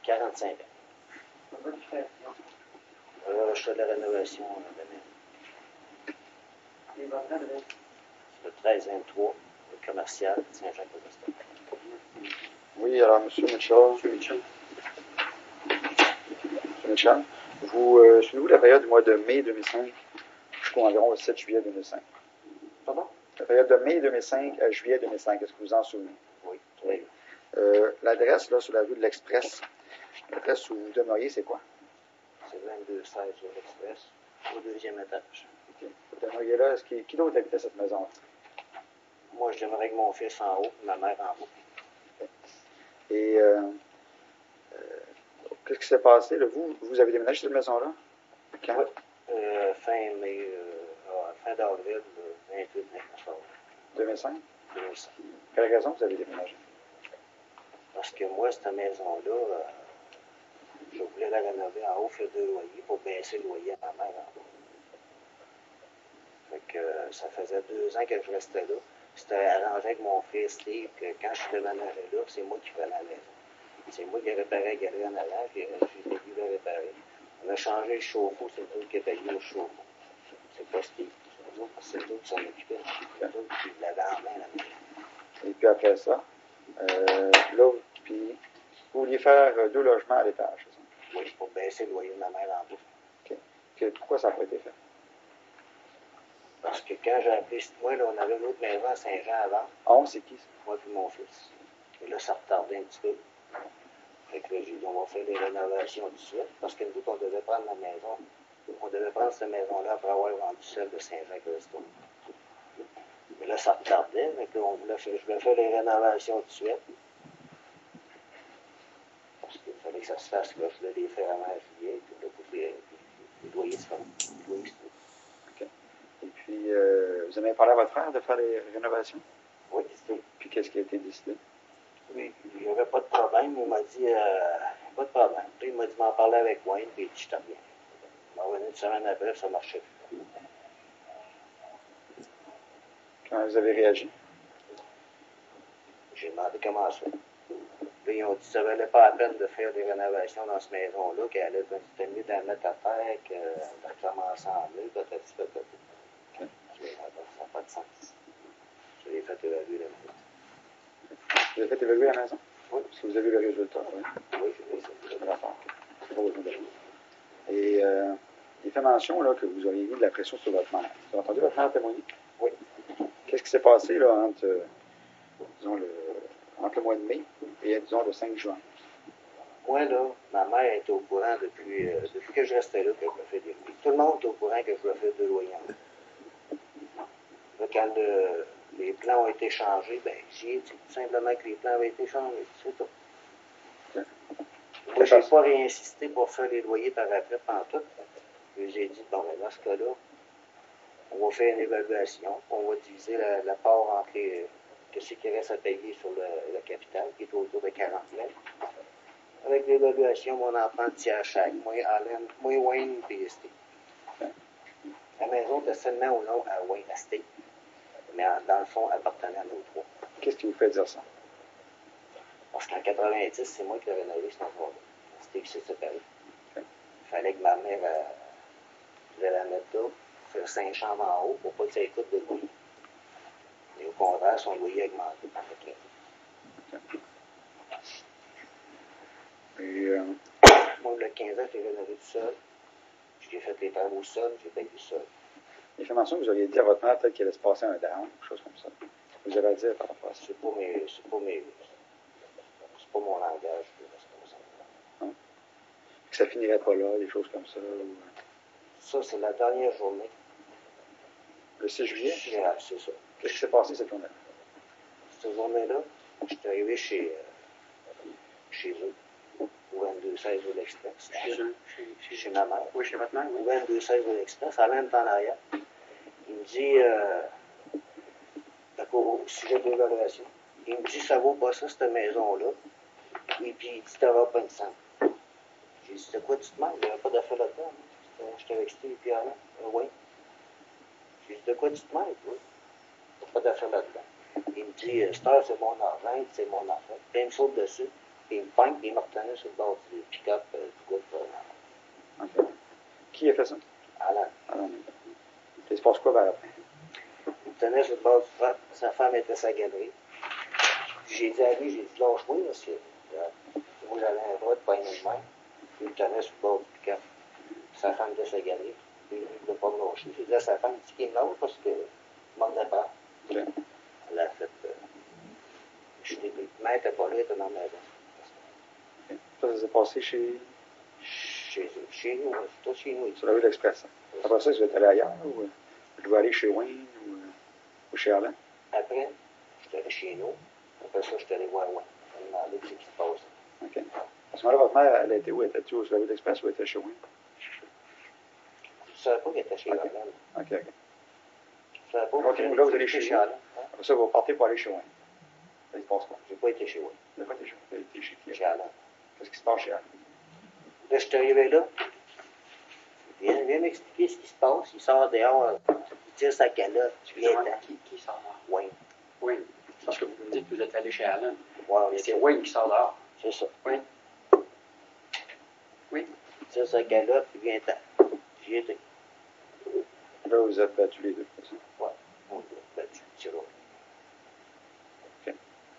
45 ans. Je fais de la rénovation de Et votre adresse? le 1323, le commercial Saint-Jacques-de-Boston. Oui, alors, M. Mitchell. M. Mitchell, souvenez-vous de la période du mois de mai 2005 jusqu'au environ le 7 juillet 2005? Pardon? La période de mai 2005 à juillet 2005, est-ce que vous en souvenez? Oui. Oui. L'adresse, là, sur la rue de l'Express, l'adresse où vous demeuriez, c'est quoi? C'est 2216 de l'Express, au 2e étage. Okay. Vous demeuriez là. Qui d'autre habitait cette maison-là? Moi, je demeurais avec mon fils en haut, ma mère en haut. Okay. Et qu'est-ce qui s'est passé? Là? Vous avez déménagé cette maison-là? Quand? Oui. Fin mai, fin d'avril, 28 mai, 2005? 2005. Quelle raison vous avez déménagé? Parce que moi, cette maison-là, je voulais la rénover en haut, faire 2 loyers pour baisser le loyer à ma mère en bas. Fait que ça faisait 2 ans que je restais là. C'était arrangé avec mon fils Steve que quand je déménageais là, c'est moi qui prenais la maison. C'est moi qui réparais la galerie en arrière, puis j'ai payé le réparer. On a changé le chauffe-eau, c'est nous qui payé le chauffe-eau. C'est pas Steve. C'est nous qui s'en occupaient. C'est nous qui l'avaient en main la maison. Et puis après ça, là, puis vous vouliez faire 2 logements à l'étage, c'est ça? Oui, pour baisser le loyer de ma mère en bas. OK. Pourquoi ça n'a pas été fait? Parce que quand j'ai appelé moi, là, on avait une autre maison à Saint-Jean avant. Ah, c'est qui ça? Moi et mon fils. Et là, ça retardait un petit peu. Fait que là, j'ai dit, on va faire des rénovations tout de suite. Parce que nous, on devait prendre la maison. On devait prendre cette maison-là après avoir vendu celle de Saint-Jacques-de-Boston. Mais là, ça retardait. Fait que je voulais faire les rénovations tout de suite. Parce qu'il fallait que ça se fasse. Là, je voulais les faire avant juillet. Puis là, pour les loyers se font. OK. Et puis, vous avez parlé à votre frère de faire les rénovations? Oui, c'est. Puis, qu'est-ce qui a été décidé? Oui, il n'y avait pas de problème. Il m'a dit, pas de problème. Puis il m'a dit, m'en parler avec Wayne, puis il dit, je t'en reviens. Il m'a revenu une semaine après, ça marchait plus. Quand vous avez réagi? J'ai demandé comment ça. Puis ils ont dit que ça valait pas la peine de faire des rénovations dans cette maison-là, qu'elle allait c'était mieux d'en mettre à terre, que de recommencer en bleu, peut-être. Okay. Ça n'a pas de sens. Je l'ai fait évaluer la maison. Vous avez fait évaluer la maison? Oui. Parce que vous avez le résultat, oui? Oui, je l'ai fait. D'accord. Pas besoin de... Et il fait mention là, que vous auriez mis de la pression sur votre mère. Vous avez entendu votre mère témoigner? Oui. Qu'est-ce qui s'est passé là, entre le mois de mai et, disons, le 5 juin? Moi, là, ma mère était au courant depuis que je restais là que je me fais des loyers. Tout le monde est au courant que je me fais 2 loyers en haut. Là, quand les plans ont été changés, ben, j'ai dit tout simplement que les plans avaient été changés. C'est tout. Okay. Moi, je n'ai pas réinsisté pour faire les loyers par après, pantoute. Puis j'ai dit, bon, ben, dans ce cas-là, on va faire une évaluation. On va diviser la part entre ce qui reste à payer sur le capital, qui est autour de 40 000. Avec l'évaluation, on en prend un tiers chaque. Moi, Allen, moi, Wayne, puis Steve. La maison était seulement au nom à Wayne, à Steve. Mais dans le fond, appartenait à nous 3. Qu'est-ce qui vous fait dire ça? Parce qu'en 90, c'est moi qui l'ai rénové cet endroit-là. Steve s'est séparé. Il fallait que ma mère voulait la mettre là, faire 5 chambres en haut pour pas que ça coûte de loyer. Et au contraire, son loyer a augmenté. Et, moi, le 15 ans, j'ai rénové tout seul. J'ai fait les travaux seul, j'ai payé seul. il fait mention que vous auriez dit à votre mère peut-être qu'elle allait se passer un down, quelque chose comme ça. Vous avez à dire par rapport à ça? C'est pas mon langage de responsable. Non? Que ça finirait pas là, des choses comme ça? Ou... Ça, c'est la dernière journée. Le 6 juillet? C'est ça. Qu'est-ce qui s'est passé cette journée-là? Cette journée-là, j'étais arrivé chez eux, au 2216 de l'Express. Chez ma mère. Oui, chez votre mère, Au oui. 2216 de l'Express, à même temps en arrière. Il me dit, au sujet de l'évaluation, il me dit, ça vaut pas ça, cette maison-là. Et puis, il dit, t'auras pas une cent. J'ai dit, de quoi tu te mêles? Il n'y avait pas d'affaires là-dedans. J'étais avec Steve et puis Alain. Oui. J'ai dit, de quoi tu te mêles, toi? T'as pas d'affaires là-dedans. Il me dit, Star, c'est mon argent, c'est mon affaire. Puis il me saute dessus. Puis il me pointe, puis il me retenait sur le bord du pick-up du groupe OK. Qui a fait ça? Alan. Alors, il se passe quoi vers la fin? Il me tenait sur le bord du front, sa femme était sa galerie. J'ai dit à lui, j'ai dit, lâche-moi, parce que moi j'avais un droit de poigner de main. Il me tenait sur le bord du pick-up. Sa femme était sa galerie. Puis il ne voulait pas me lâcher. J'ai dit à sa femme, dis qu'il me lâche parce que je m'en venais pas. OK. Elle a fait. Je suis début. Mais elle n'était pas là, elle était dans ma maison. OK. Ça s'est passé chez. Chez nous, c'est tout chez nous. Sur la rue de l'Express. Après ça, vous êtes allé ailleurs, ou vous devez aller chez Wayne ou chez Alain? Après, je suis allé chez nous. Après ça, je suis allé voir Wayne. Elle m'a demandé ce qui se passe. OK. À ce moment-là, votre mère, elle était où? Était-elle sur la rue de l'Express ou elle était chez Wayne? Je ne savais pas qu'elle était chez OK. Alain. OK. Je ne savais pas OK, là, vous allez chez Alain. Alain. Après ça, vous partez pour aller chez Wayne. Ça, il se passe quoi? Je n'ai pas été chez Wayne. Vous n'avez pas été chez Wayne. Vous avez été chez qui? Chez Alain. Qu'est-ce qui se passe chez Alain? Là, je suis arrivé là. Viens m'expliquer ce qui se passe. Il sort dehors, il tire sa calotte. Excusez-moi, qui sort dehors? Wayne. Wayne. Parce que vous me dites que vous êtes allé chez Alan. Wow, Mais c'est Wayne qui sort dehors. c'est ça. Oui. Oui. Il tire sa calotte, puis viens-t'en. J'y étais. Là, vous êtes battus les deux. C'est ça? Ouais. On l'a battu, tiré. OK.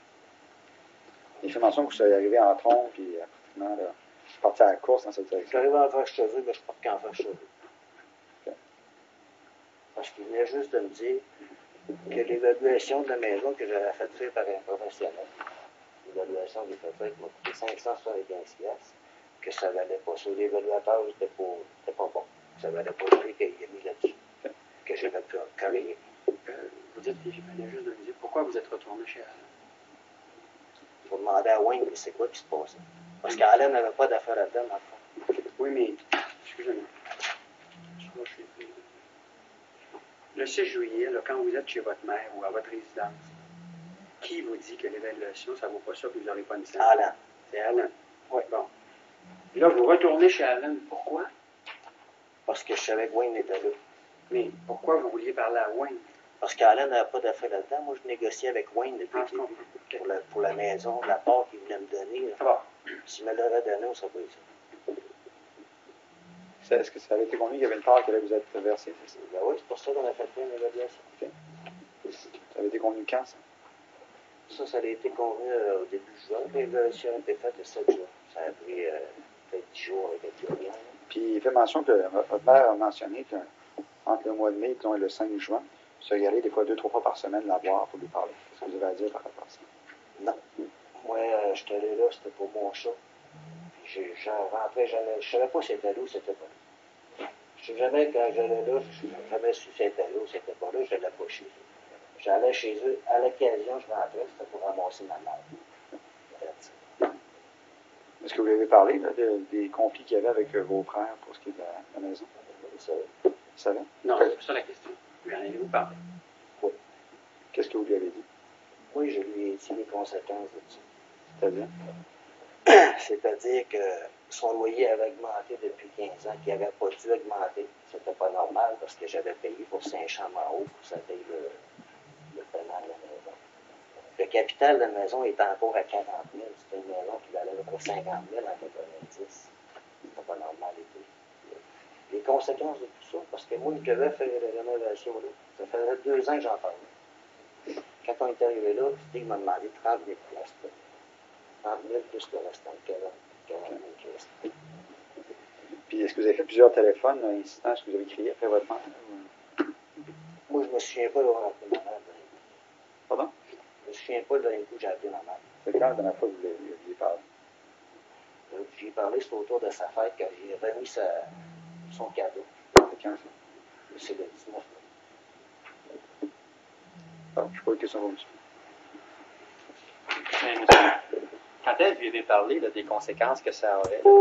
Il fait mention que vous soyez arrivé en trompe, puis pratiquement, là, parti à la course dans cette Je suis direction. arrivé en fâche cheveux, mais je ne suis pas qu'en fâche cheveux. OK. Parce qu'il venait juste de me dire que l'évaluation de la maison que j'avais faite faire par un professionnel, l'évaluation que j'ai faite faire qui m'a coûté 575$, que ça valait pas ça. L'évaluateur n'était pas bon. Ça valait pas le prix qu'il a mis là-dessus. OK. Que j'avais pu carrer. Vous dites qu'il venait juste de me dire pourquoi vous êtes retourné chez Alan. Je vais demander à Wayne c'est quoi qui se passait. Parce qu'Alain n'avait pas d'affaires là-dedans, dans le fond. Oui, mais. Excusez-moi. Le 6 juillet, là, quand vous êtes chez votre mère ou à votre résidence, qui vous dit que l'évaluation, ça ne vaut pas ça, que vous n'aurez pas une scène? Alain. C'est Alan. Oui, bon. Et là, vous retournez chez Alan. Pourquoi? Parce que je savais que Wayne était là. Mais pourquoi vous vouliez parler à Wayne? Parce qu'Alain n'avait pas d'affaires là-dedans. Moi, je négociais avec Wayne depuis Ah, le je début. comprends. Pour la maison, la part qu'il voulait me donner. Ça va. S'il me l'aurait donné, on ne serait pas ici. Est-ce que ça avait été convenu qu'il y avait une part que là, vous êtes versée? C'est ça? Ben oui, c'est pour ça qu'on a fait une évaluation. OK. Ça avait été convenu quand, ça? Ça a été convenu au début juin. L'évaluation a été faite le 7 juin. Ça a pris peut-être 10 jours avec le client. Puis il fait mention que votre mère a mentionné qu'entre le mois de mai et le 5 juin, vous seriez allé des fois 2-3 fois par semaine la voir pour lui parler. Qu'est-ce que vous avez à dire par rapport à ça? Non. Moi, je suis allé là, c'était pour mon chat. Puis j'en rentrais jamais. Je savais pas si c'était là ou c'était pas là. Je sais jamais quand j'allais là, je n'ai jamais su si c'était là ou si c'était pas là, je n'allais pas chez eux. J'allais chez eux, à l'occasion, je rentrais, c'était pour ramasser ma mère. Est-ce que vous lui avez parlé là, des conflits qu'il y avait avec vos frères pour ce qui est de la maison? Ça, Vous savez? Non, c'est pas ça la question. Lui en avez-vous parlé? Qu'est-ce que vous lui avez dit? oui, je lui ai dit les conséquences de ça. C'est-à-dire? C'est-à-dire que son loyer avait augmenté depuis 15 ans, qu'il n'avait pas dû augmenter. C'était pas normal parce que j'avais payé pour 5 chambres en haut pour que ça paye le paiement de la maison. Le capital de la maison est encore à 40 000. C'était une maison qui valait à peu près 50 000 en 90. C'était pas normal et tout. Les conséquences de tout ça, parce que moi, je devais faire la rénovation là. Ça faisait 2 ans que j'en parlais. Quand on est arrivé là, Steve m'a demandé 30 000 piastres. 30 000 plus le restant de 40 000 piastres. Puis est-ce que vous avez fait plusieurs téléphones insistants? Est-ce que vous avez crié après votre mère? Moi, je me souviens pas d'avoir appelé ma mère. Pardon? Je me souviens pas d'un coup que j'ai appelé ma mère. C'est quand la dernière fois que vous lui aviez parlé? J'ai parlé, c'est autour de sa fête, quand j'ai remis son cadeau. C'est quand ça? C'est le 19 mai. Ah, je n'ai pas eu de question pour monsieur. Mais, monsieur, quand est-ce que vous lui avez parlé là, des conséquences que ça aurait?